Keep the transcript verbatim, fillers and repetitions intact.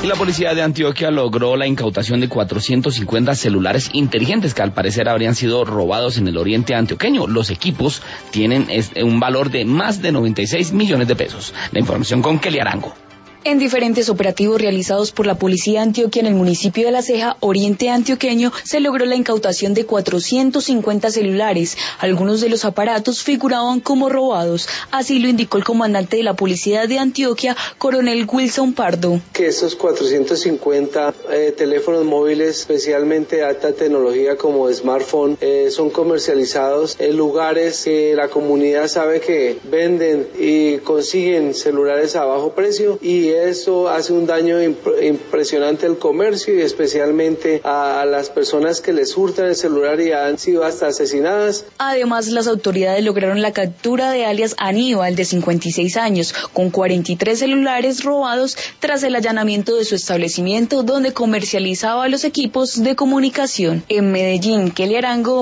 Y la policía de Antioquia logró la incautación de cuatrocientos cincuenta celulares inteligentes que al parecer habrían sido robados en el oriente antioqueño. Los equipos tienen un valor de más de noventa y seis millones de pesos. La información con Kelly Arango. En diferentes operativos realizados por la Policía de Antioquia en el municipio de La Ceja, oriente antioqueño, se logró la incautación de cuatrocientos cincuenta celulares. Algunos de los aparatos figuraban como robados. Así lo indicó el comandante de la Policía de Antioquia, coronel Wilson Pardo. Que estos cuatrocientos cincuenta eh, teléfonos móviles, especialmente de alta tecnología como smartphone, eh, son comercializados en lugares que la comunidad sabe que venden y consiguen celulares a bajo precio, y eso hace un daño imp- impresionante al comercio y especialmente a las personas que les hurtan el celular y han sido hasta asesinadas. Además, las autoridades lograron la captura de alias Aníbal, de cincuenta y seis años, con cuarenta y tres celulares robados tras el allanamiento de su establecimiento donde comercializaba los equipos de comunicación. En Medellín, Kelly Arango.